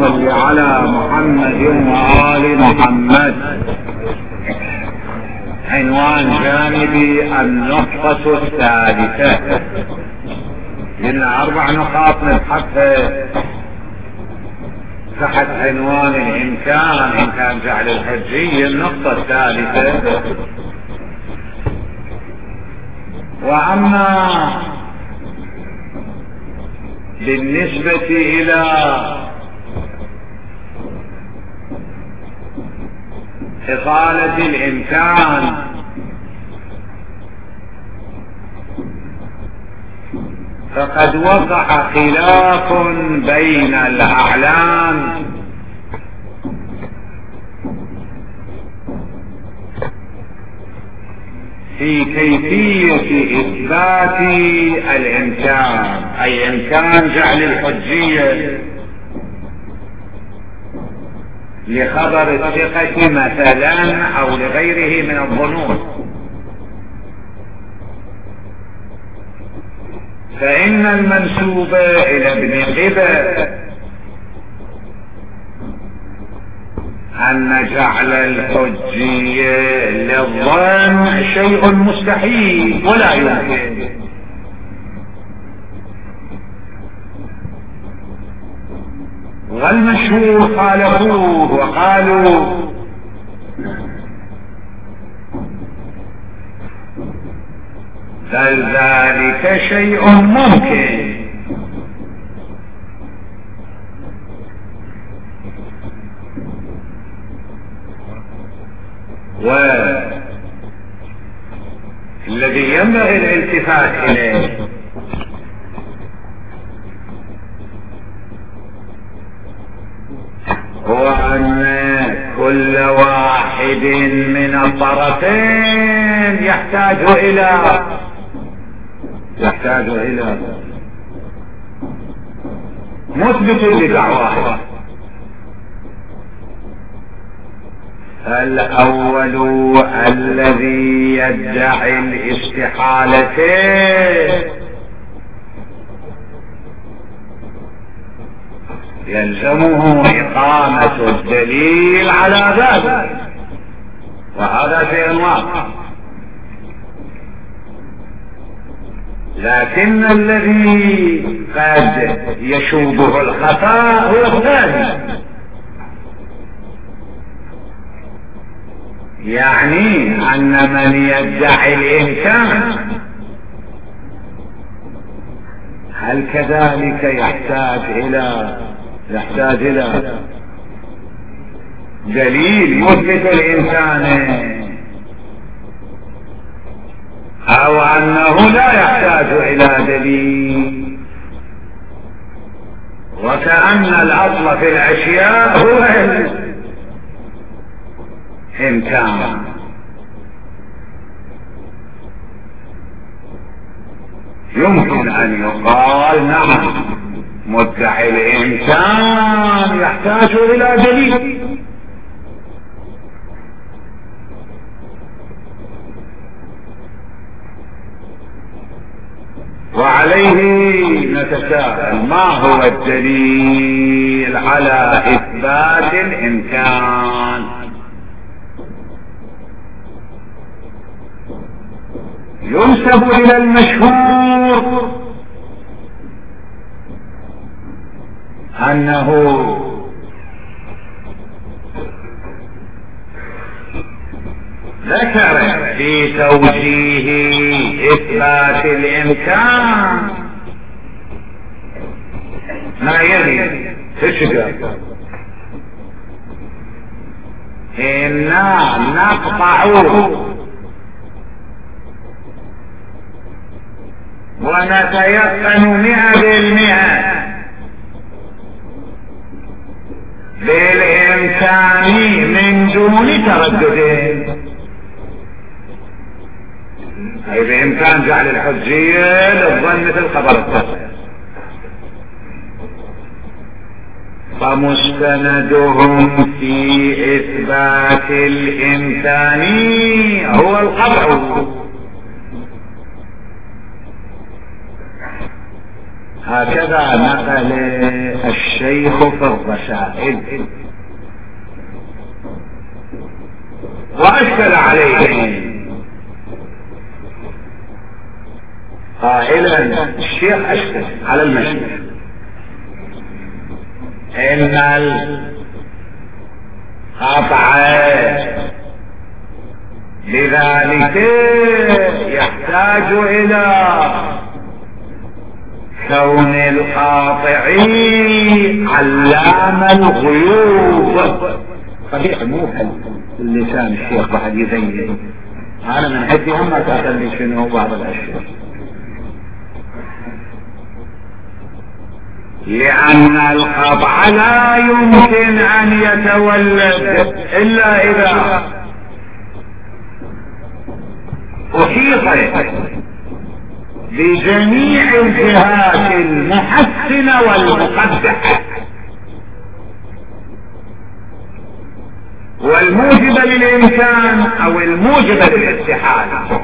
صل على محمد وآل محمد. عنوان جانبي النقطة الثالثة. لنا 4 نقاط نبحثها تحت عنوان إمكان جعل الحجية. النقطة الثالثة: وأما بالنسبة إلى إطالة الإمكان فقد وقع خلاف بين الأعلام في كيفية إثبات الإمكان، أي إمكان جعل الحجية لخبر الثقة مثلا أو لغيره من الظنون. فإن المنسوب إلى ابن غبة أن جعل الحجية للظن شيء مستحيل ولا يمكن، والمشهور خالفوه وقالوا بل ذلك شيء ممكن. والذي ينبغي الالتفات إليه هو أن كل واحد من الطرفين يحتاج إلى مثبت لدعواه. الأول الذي يدعي الاستحالة يلزمه إقامة الدليل على ذلك، وهذا شيء واضح. لكن الذي قد يشوبه الخفاء هو الثاني، يعني أن من يدعي الإمكان هل كذلك يحتاج إلى دليل مثبت الإمكان، أو أنه لا يحتاج إلى دليل؟ وكأن الأصل في الأشياء هو الإمكان. يمكن أن يقال نعم مدعي الإمكان يحتاج إلى دليل، وعليه نتساءل ما هو الدليل على إثبات الإمكان؟ ينسب إلى المشهور أنه ذكر في توجيه إثبات الإمكان ما يلي تشجع: إنا نقطع ونتيقن 100% بالإمكان من دون تردد، أي بإمكان جعل الحجية للظن مثل خبر التصريح. فمستندهم في إثبات الإمكان هو القطع، هكذا نقل الشيخ في الرسائل. وأشكل عليهم قائلا الشيخ أشكل على المشهور إن القطع لذلك يحتاج إلى كون القاطع علام الغيوب. صحيح مو اللسان الشيخ بعد يزين انا من حدي هم تخلي شنو بعض الاشياء، لان القطع لا يمكن ان يتولد الا اذا احيط بجميع الجهات المحسنة والمقدحة والموجبة للإمكان أو الموجبة للاستحالة.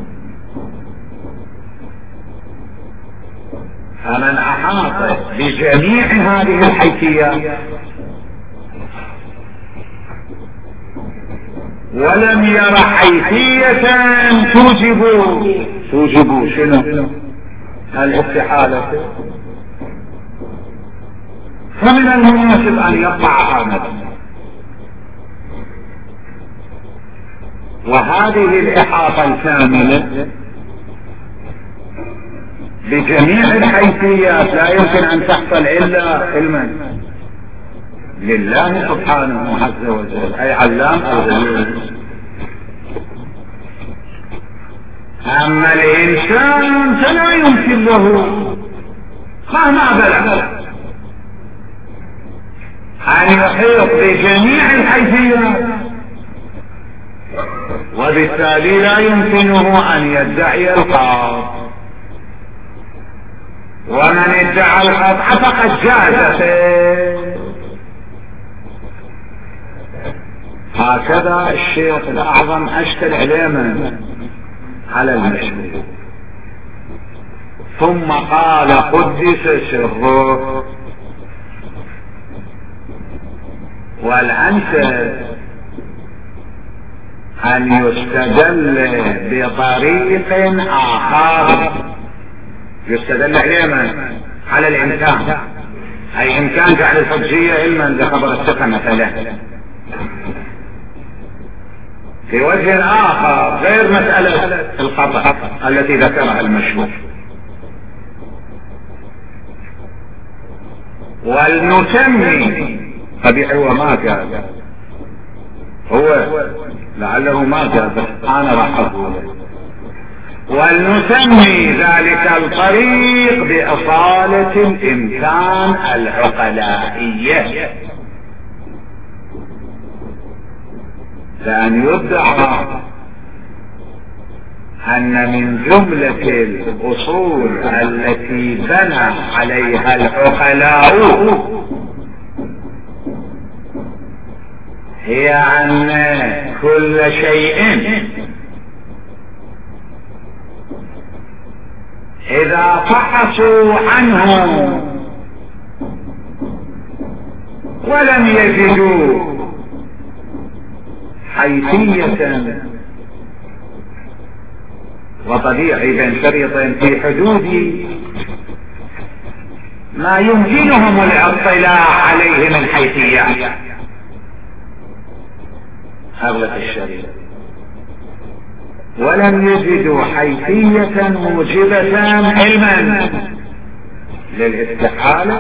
فمن أحاط بجميع هذه الحيثيات ولم ير حيثية توجب شنو الاستحالة، فمن المناسب أن يقطع نفسه. وهذه الإحاطة الكاملة بجميع الحيثيات لا يمكن أن تحصل إلا علما لله سبحانه عز وجل، أي علام الغيوب. أما الإنسان فلا يمكن له مهما بلغ أن يحيط بجميع الحيثيات، وبالتالي لا يمكنه أن يدعي القطع. ومن ادعى القطع فقد جاز. هكذا الشيخ الأعظم أشكل علما على المشهور، ثم قال قدس سره والأنسب أن يستدل بطريق آخر، يستدل علما على الإمكان، أي إمكان جعل الحجية علما لخبر الثقة مثلا في وجه آخر غير مسألة القطع التي ذكرها المشهور. والنسمي قبيح هو ما جاز، هو لعله ما جاز أنا راح أقوله. ولنسمي ذلك الطريق بأصالة الإمكان العقلائية، لأن يدعى أن من جملة الأصول التي بنى عليها العقلاء هي أن كل شيء إذا فحصوا عنه ولم يجدوا حيثية وطبيعي بينشرط في حدود ما يمكنهم الاطلاع عليه من حيثيات أغلق الشريعة، ولم يجدوا حيثية موجبة علما للاستحالة،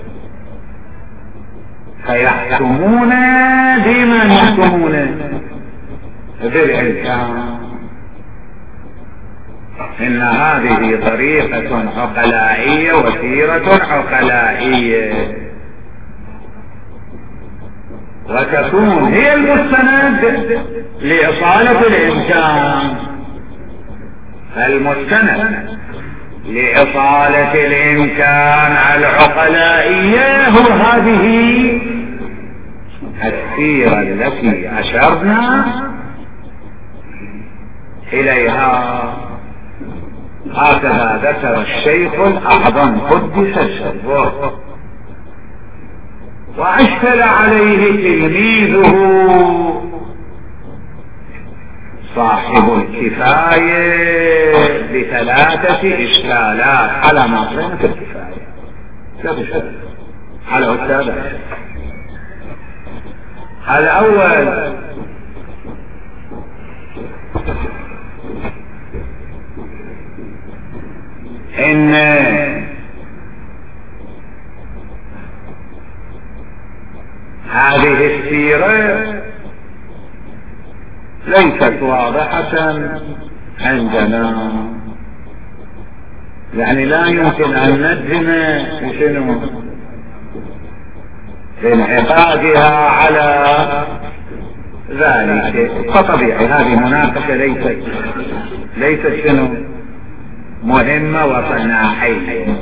فيحكمون بما يحكمون بالإمكان. إن هذه طريقة عقلائية وسيرة عقلائية، وتكون هي المستند لإصالة الإمكان. فالمستند لإصالة الإمكان العقلائية هو هذه السيرة التي أشرنا إليها. هكذا ذكر الشيخ الأعظم قدس سره. وأشكل عليه تلميذه صاحب الكفاية بثلاثة إشكالات على ما قلنا في الكفاية. على السابع الأول إن هذه السيرة ليست واضحة عندنا، يعني لا يمكن أن نجزم شنو انعقادها على ذلك، فطبيعي هذه مناقشة ليست شنو مهمة وصناحية.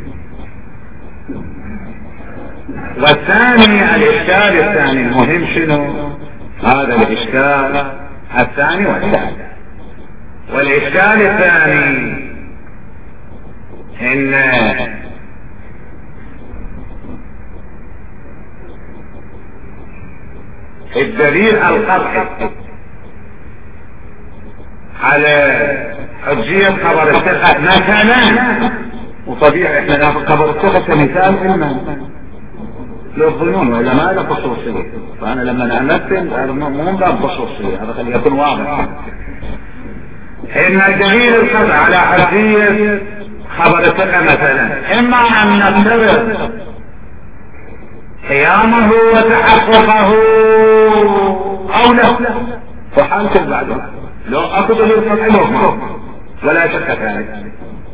والثاني الإشكال الثاني المهم شنو؟ هذا الإشكال الثاني والثالث. والإشكال الثاني إن الدليل القطعي على حجية خبر الثقة مثلا، وطبيعي احنا ناخذ خبر الثقة كمثال إما للظنون ولا ما له خصوصية، فأنا لما أمثل مو من باب خصوصية، هذا خلي يكون واضح. إن الدليل القطعي على حجية خبر الثقة مثلا إما أن نفترض قيامه وتحققه أو لا، وحالة بعده لو أخذ للقطع ولا شك ذلك.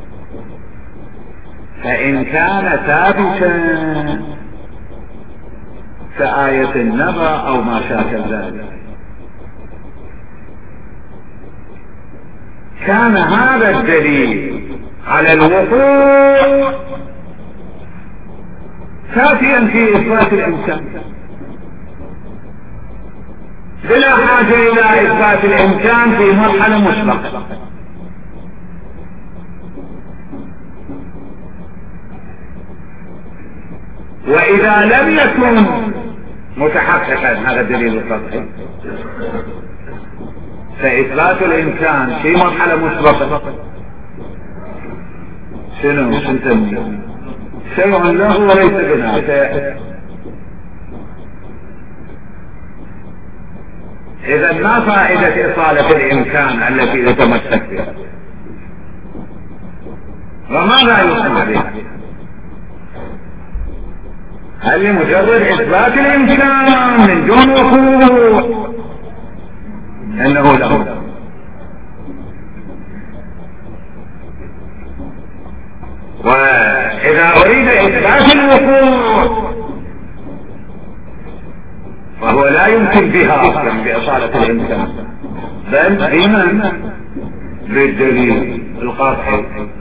فإن كان ثابتا كآية النبأ أو ما شاكل ذلك كان هذا الدليل على الوقوع كافيا في إثبات الإمكان، بلا حاجة إلى إثبات الإمكان في مرحلة مسبقة. وإذا لم يكن متحققا هذا الدليل القطعي فإثبات الإمكان في مرحلة مسبقة شنو سنسميه شيء له وليس بنافع. إذا ما فائدة إصالة الإمكان التي يتمسك بها، وماذا يصنع بها؟ هل لمجرد إثبات الإمكان من دون وقوع؟ إنه له. وإذا أريد إثبات الوقوع فهو لا يمكن بها بإصالة الإمكان، بل بمن؟ بالدليل القاطع.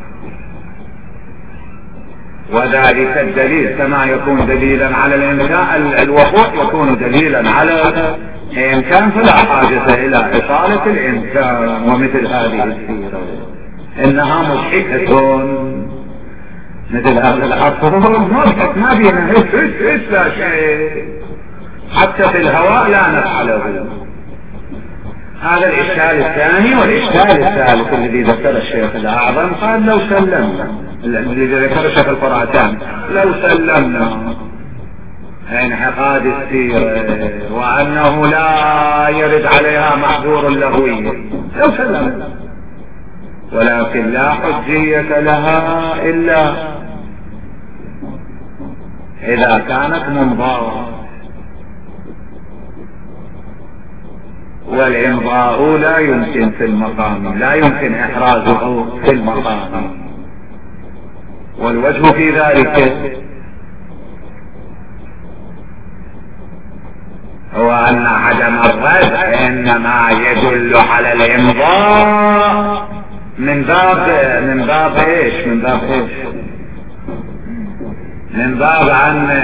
وذلك الدليل كما يكون دليلا على الإمكان الوقوع يكون دليلا على الإمكان، فلا حاجة إلى إصالة الإمكان. ومثل هذه السيرة إنها مضحكة مثل هذا العصر مضحك، ما بينا لا شيء، حتى في الهواء لا نفعله. هذا الإشكال الثاني. والإشكال الثالث الذي ذكر الشيخ الأعظم قال لو سلمنا، الذي ذكر الشيخ القرعتان، لو سلمنا انعقاد السيرة وأنه لا يرد عليها محظور لغوي، لو سلمنا، ولكن لا حجية لها إلا إذا كانت منضاة، والإمضاء لا يمكن في المقام، لا يمكن إحرازه في المقام. والوجه في ذلك هو أن عدم الرد إنما يدل على الإمضاء من باب إيش؟ من باب أن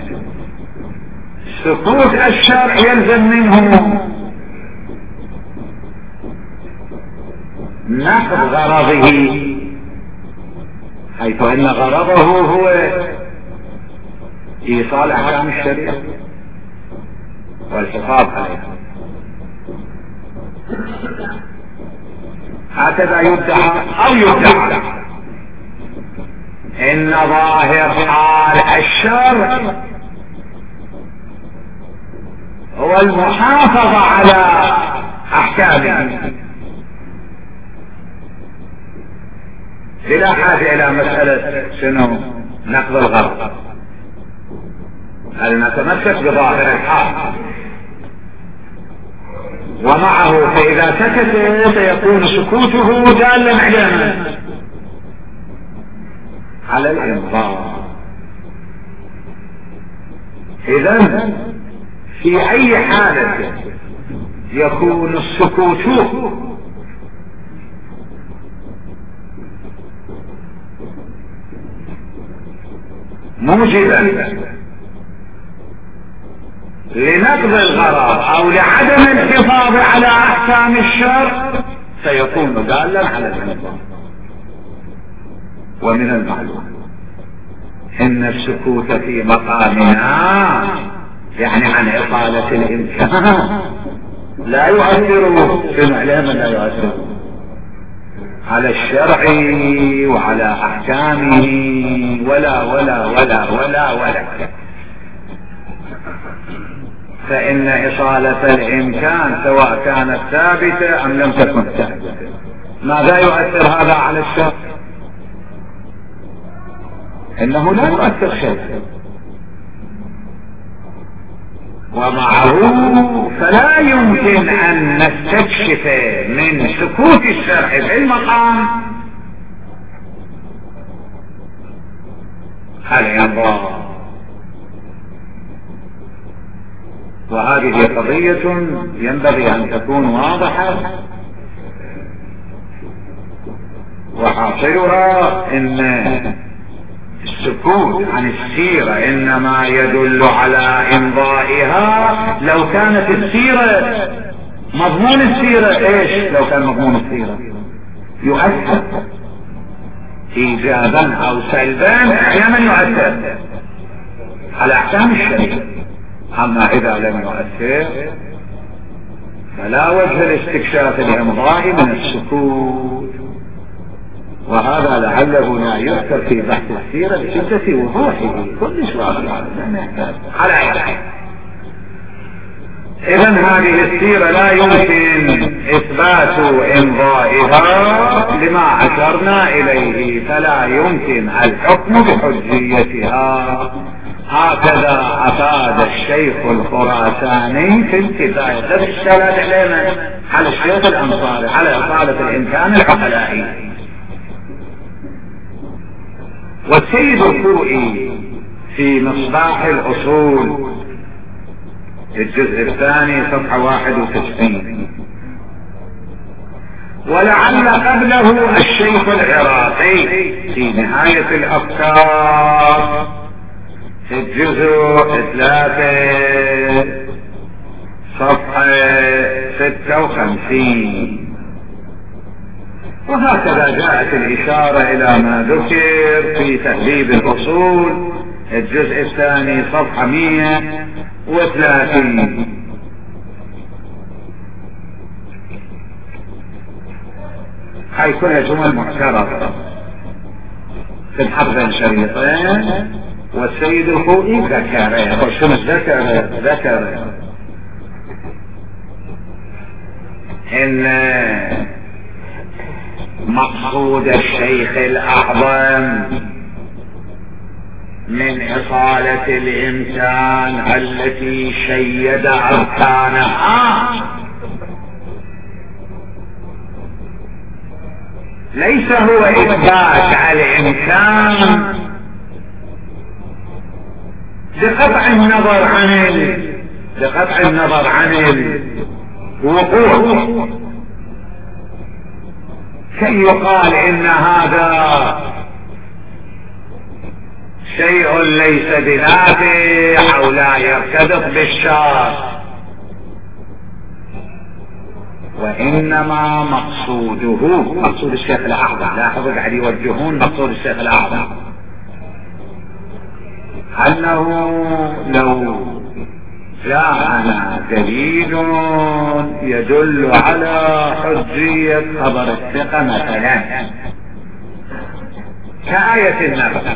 سقوط الشرع يلزم منه نقض غرضه حيث ان غرضه هو ايصال احكام الشريعة والحفاظ عليها. هكذا يدعى او يدعى ان ظاهر حال الشرع هو المحافظة على احكامه بلا حاجة الى مسألة شنو نقض الغرض، هل نتمسك بظاهر الحال ومعه، فاذا سكت سيكون سكوته دالا على الانظار. اذا في اي حالة يكون السكوت موجبا لنقض الغرض او لعدم الحفاظ على احكام الشرع سيكون دالا على الانظار. ومن المعلوم ان السكوت في مقامنا يعني عن اطالة الامكان لا يؤثر في معلم، لا يؤثر على الشرع وعلى احكامه ولا ولا ولا ولا ولا. فان اطالة الامكان سواء كانت ثابتة ام لم تكن ثابتة ماذا يؤثر هذا على الشرع؟ انه لا يؤثر شيء. ومعه فلا يمكن ان نستكشف من سكوت الشرع في المقام الانظار. وهذه قضية ينبغي ان تكون واضحة، وحاصلها ان السكوت عن السيرة انما يدل على امضائها. لو كانت السيرة مضمون السيرة ايش؟ لو كان مضمون السيرة يؤثر ايجابا او سلبا، احيانا يؤثر على احكام الشريعة. اما اذا لم يؤثر فلا وجه لاستكشاف الامضاء من السكوت. وهذا لعله لا يذكر في بحث السيرة بشدة وضوحه كل سؤال على عين. اذن هذه السيرة لا يمكن اثبات امضائها لما اشرنا اليه، فلا يمكن الحكم بحجيتها. هكذا افاد الشيخ الخراساني في الكفاية. هذا الشلال علينا على الشيخ الانصاري على اطالة الامكان العقلائي. والسيد الخوئي في مصباح الاصول الجزء الثاني صفحة 91، ولعل قبله الشيخ العراقي في نهاية الافكار في الجزء 3 صفحة 56. وهكذا جاءت الاشارة الى ما ذكر في تهذيب الاصول الجزء الثاني صفحة 130. هاي كلها جمل معترضة في الحرفين شريطين. والسيد الخوئي ذكر وشمس ذكر ان مقصود الشيخ الاعظم من اصالة الامكان التي شيد اركانها ليس هو اثبات الامكان بقطع النظر عن الوقوع، كي يقال ان هذا شيء ليس بنافع او لا يرتبط بالشرع. وإنما مقصود الشيخ الأعظم، لاحظوا قاعد يوجهون مقصود الشيخ الأعظم أنه لو جاءنا دليل يدل على حجية خبر الثقة مثلا كآية النبأ،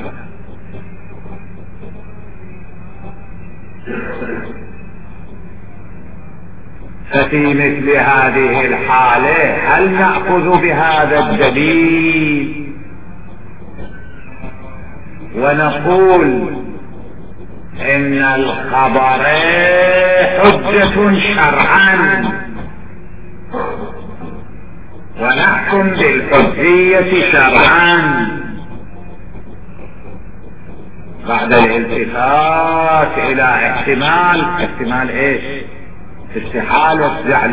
ففي مثل هذه الحالة هل نأخذ بهذا الدليل ونقول إن الخبر حجة شرعا ونحكم بالحجية شرعا بعد الالتفات إلى احتمال إيش؟ استحالة جعل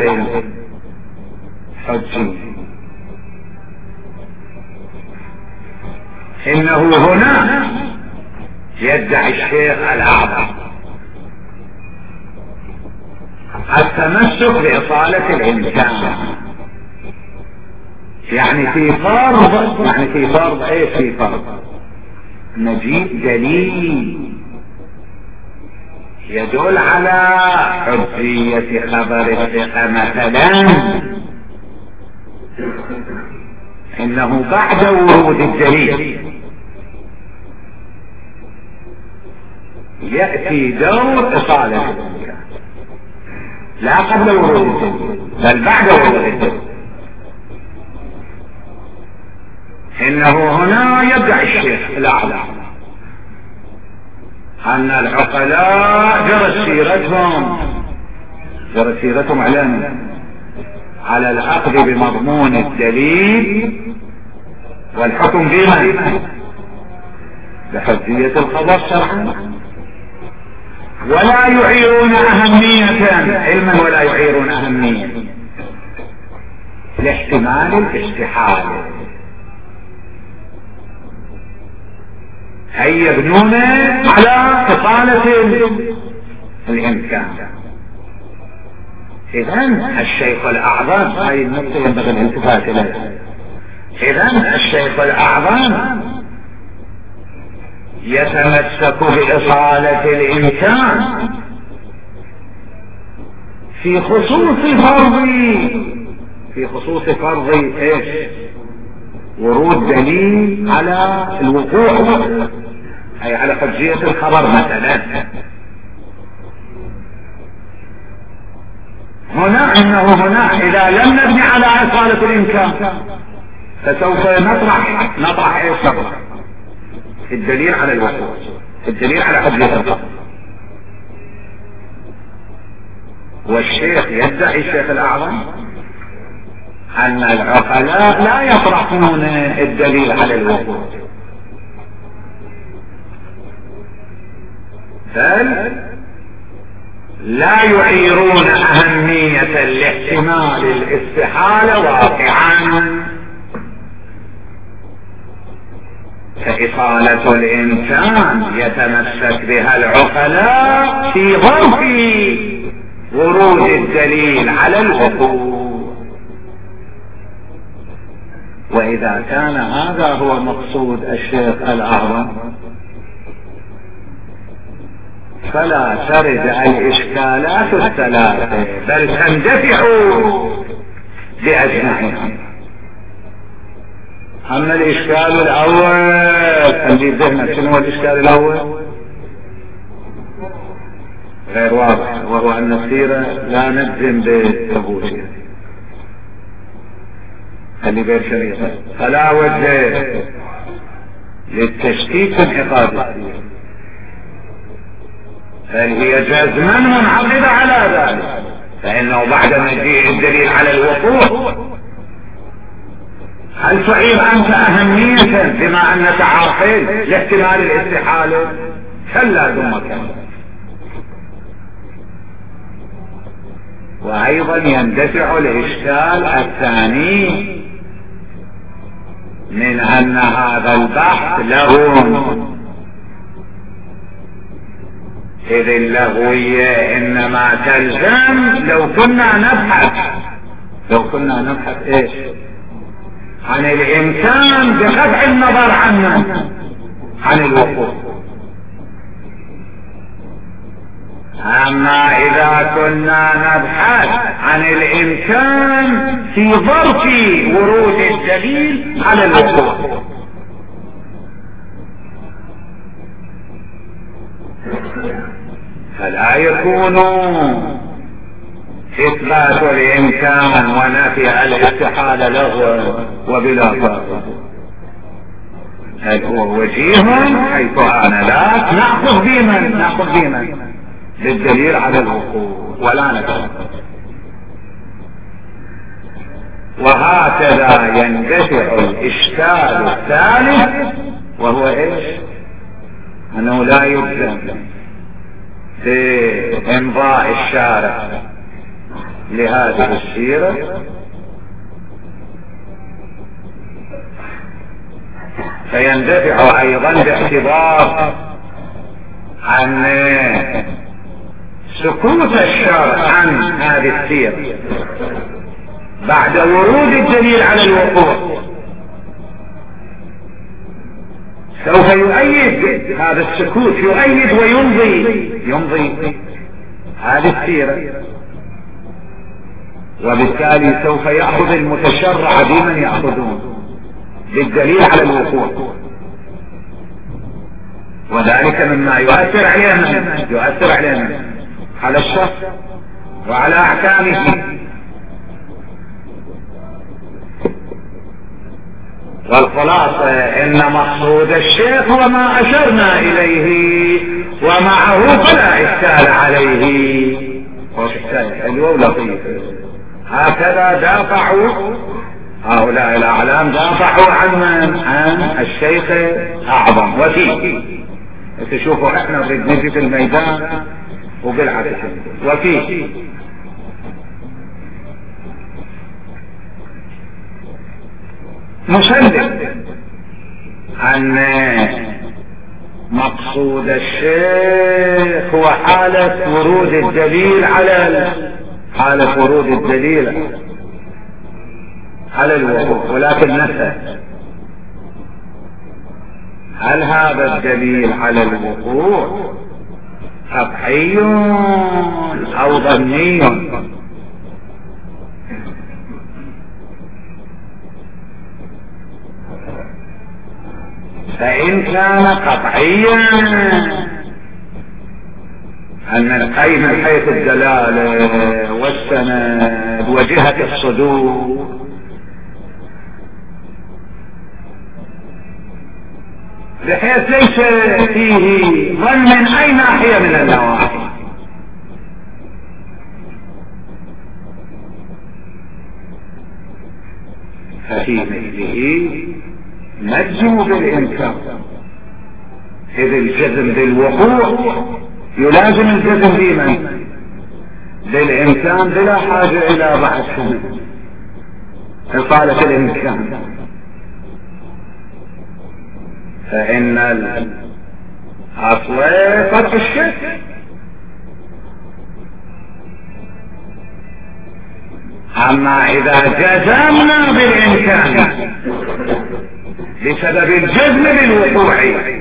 الحجي. إنه هنا يدعي الشيخ الأعظم التمسك بإصالة الإمكان، يعني في فرض ايه؟ في فرض مجيء دليل يدل على حجية خبر الثقة مثلا، إنه بعد ورود الدليل يأتي دور إصالة الإمكان، لا قبل ورود الدليل بل بعد ورود الدليل. إنه هنا يدعي الشيخ الأعلى أن العقلاء جرت سيرتهم على الأخذ بمضمون الدليل والحكم بما بحجية الخبر شرعا، ولا يعيرون أهمية علما ولا يعيرون أهمية لاحتمال الاستحالة، أي يبنون على إصالة الإمكان. إذن الشيخ الأعظم، هاي النقطة ينبغي الالتفات إليها، إذن الشيخ الأعظم يتمسك بإصالة الإمكان في خصوص فرض إيش؟ ورود دليل على الوقوع، أي على حجية الخبر مثلا. هنا إذا لم نبني على إصالة الإمكان فسوف نطرح إيش؟ الدليل على الوقوع، الدليل على حجية الخبر. والشيخ يدعي الشيخ الأعظم أن العقلاء لا يطرحون الدليل على الوقوع، بل لا يعيرون أهمية لاحتمال الاستحالة واقعا، فإصالة الإمكان يتمسك بها العقلاء في ظرف ورود الدليل على الوقوع. وإذا كان هذا هو مقصود الشيخ الأعظم فلا ترد الإشكالات الثلاثة بل تندفع بأجمعها. أما الإشكال الأول خلي ذهنك، شنو هو الإشكال الأول؟ غير واضح، وهو أن السيرة لا نجزم بثبوتها، اللي غير شريطة، فلا وجه للتشكيك انعقاد السيرة، بل هي جزما منعقدة على ذلك، فإنه بعد مجيء الدليل على الوقوع هل تعير أنت أهمية بما أنك عاقل لاحتمال الاستحالة؟ كلا ثم كلا. وأيضا يندفع الإشكال الثاني من أن هذا البحث لغو، إذ اللغوية إنما تلزم لو كنا نبحث لو كنا نبحث ايش عن الامكان بقطع النظر عن الوقوع. اما اذا كنا نبحث عن الامكان في ظرف ورود الدليل على الوقوع، فلا يكون اثبات الامكان ونفي الاستحالة لغوا وبلا فائدة. هل هو وجيه حيث آنذاك نأخذ بمن بالدليل على الوقوع ولا نتوقف. وهكذا يندفع الاشكال الثالث، وهو ايش؟ انه لا يلزم في امضاء الشارع لهذه السيرة فيندفع ايضا باعتبار عن سكوت الشرع عن هذه السيرة بعد ورود الدليل على الوقوع، سوف يؤيد هذا السكوت، يؤيد ويمضي هذه السيرة، وبالتالي سوف يأخذ المتشرع بمن يأخذون بالدليل على الوقوع، وذلك مما يؤثر علينا على الشخص وعلى أحكامه. والخلاصة ان مقصود الشيخ وما اشرنا اليه ومعه فلا اشكال عليه. حلو لطيف. هكذا دافعوا هؤلاء الاعلام، دافعوا عن الشيخ اعظم. وفيه تشوفوا احنا نجي في الميدان وبالعكس. وفيه مسلم ان مقصود الشيخ هو حالة ورود الدليل على الوقوع، ولكن نسأل هل هذا الدليل على الوقوع قطعي او ظني؟ فإن كان قطعيا أن من حيث الدلالة والسند وجهة الصدور بحيث ليس فيه ظن من أي ناحية من النواحي، ففي مثله نجزم بالإمكان، إذ الجزم بالوقوع يلازم الجزم بمن؟ بالإمكان بلا حاجة إلى بحث إطالة الإمكان. فإن الأصل قطع الشك، أما إذا جزمنا بالإمكان بسبب الجزم بالوقوع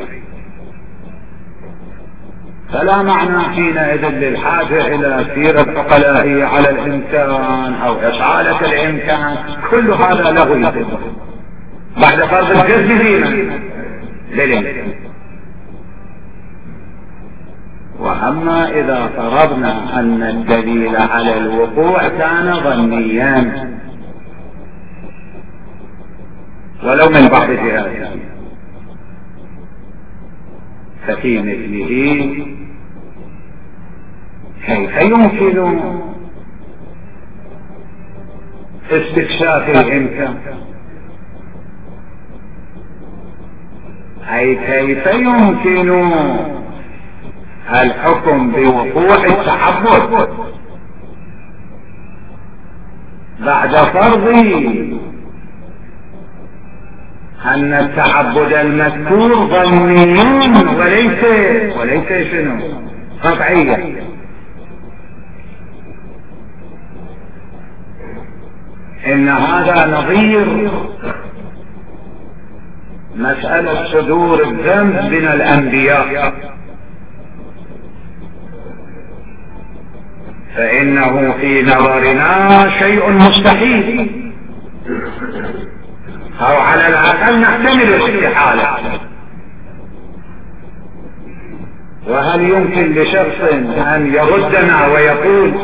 فلا معنى حينئذ للحاجة إلى سيرة عقلائية على الإمكان أو إطالة الإمكان. كل هذا لغو بعد فرض الجزم بالإمكان. وأما إذا فرضنا أن الدليل على الوقوع كان ظنيا ولو من بعض جهاته، ففي مثله كيف يمكن استكشاف الإمكان؟ أي كيف يمكن الحكم بوقوع التعبد بعد فرض أن التعبد المذكور ظني وليس شنو قطعيا. إن هذا نظير مسألة صدور الذنب من الأنبياء، فإنه في نظرنا شيء مستحيل، أو على الأقل نحتمل الاستحالة. وهل يمكن لشخص أن يردنا ويقول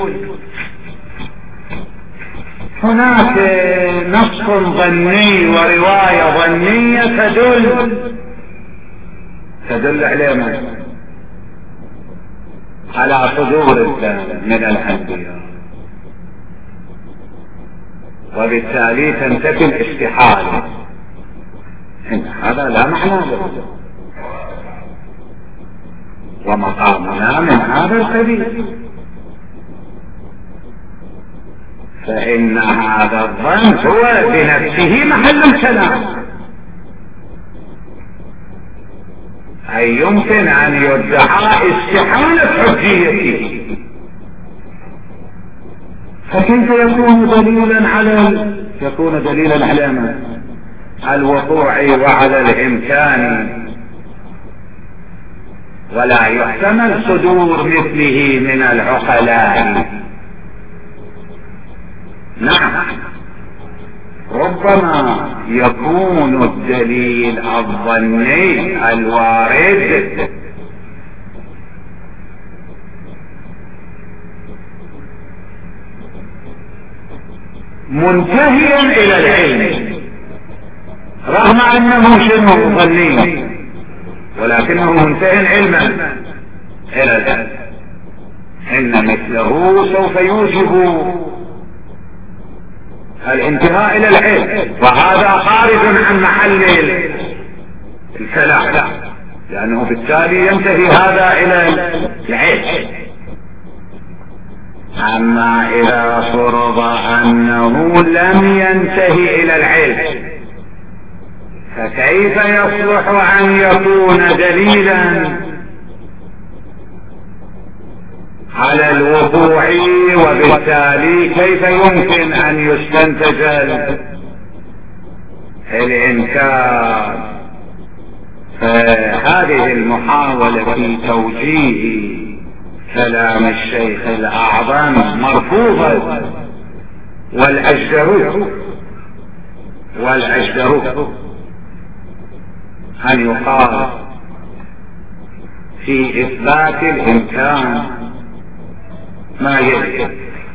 هناك نص ظني ورواية ظنية تدل على صدور الذنب من الأنبياء، وبالتالي تنتفي الاستحالة؟ إن هذا لا معنى له، ومقامنا من هذا القبيل. فإن هذا الظن هو بنفسه محل الكلام، أي يمكن أن يدعى استحالة حجيته، فكيف يكون دليلا على الوقوع وعلى الإمكان، ولا يحتمل صدور مثله من العقلاء؟ نعم، ربما يكون الدليل الظني الوارد منتهيا إلى العلم، رغم أنه شنو ظني، ولكنه منتهي علما إلى العلم، إن مثله سوف يوجب الانتهاء إلى العلم، وهذا خارج عن محل الكلام، لأنه بالتالي ينتهي هذا إلى العلم. أما إذا فرض أنه لم ينتهي إلى العلم، فكيف يصلح أن يكون دليلا على الوقوع، وبالتالي كيف يمكن أن يستنتج الإنكار؟ فهذه المحاولة في توجيه كلام الشيخ الأعظم مرفوضة، والأجدر أن يقال في إثبات الإمكان ما يلي: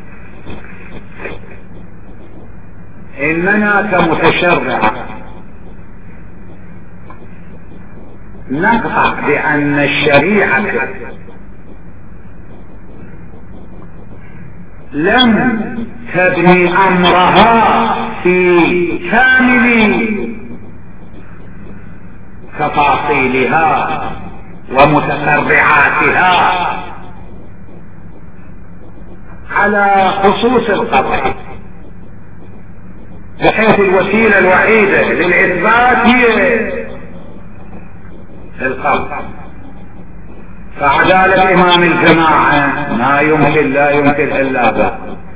إننا كمتشرع نقطع بأن الشريعة لم تبني أمرها في كامل تفاصيلها ومتفرعاتها على خصوص القطع، بحيث الوسيلة الوحيدة للإثبات هي القطع. فعدالة إمام الجماعة لا يمكن إلا به،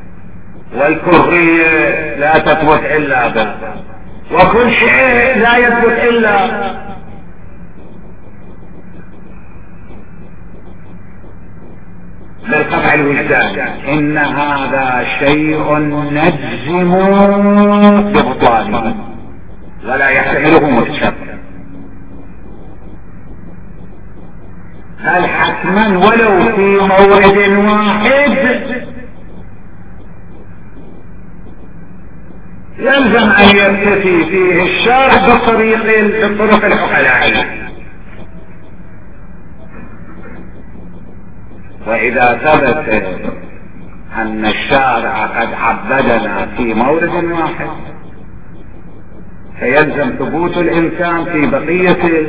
والكرية لا تثبت إلا به، وكل شيء لا يثبت إلا بالقطع الوجدان. إن هذا شيء نجزم ببطلانه ولا يحتمله متشبه، هل حتما ولو في مورد واحد يلزم أن يكتفي فيه الشارع بالطرق العقلائية؟ وإذا ثبت أن الشارع قد عبدنا في مورد واحد، فيلزم ثبوت الإمكان في بقية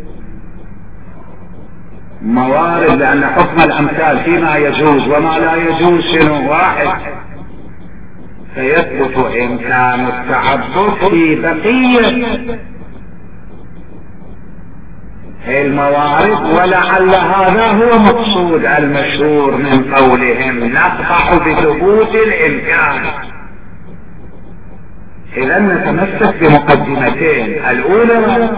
موارد، لأن حكم الأمثال فيما يجوز وما لا يجوز شنو واحد، فيثبت إمكان التعبد في بقية الموارد. ولعل هذا هو مقصود المشهور من قولهم: نقطع بثبوت الإمكان، إذا نتمسك بمقدمتين. الأولى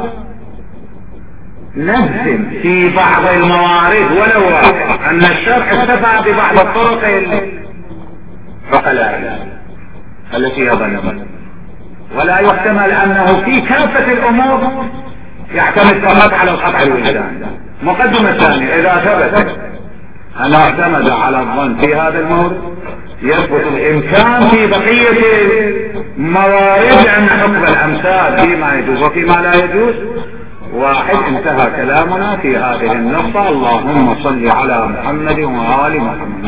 نجزم في بعض الموارد ولو أن الشرع استفع ببعض الطرق العقلائية التي يظن، ولا يحتمل أنه في كافة الأمور يعتمد فقط على القطع الوجداني. مقدمة ثانية، إذا ثبت أن اعتمد على الظن في هذا المورد يثبت الإمكان في بقية موارد أن حكم الأمثال فيما يجوز وفيما لا يجوز واحد. انتهى كلامنا في هذه النقطة. اللهم صل على محمد وآل محمد.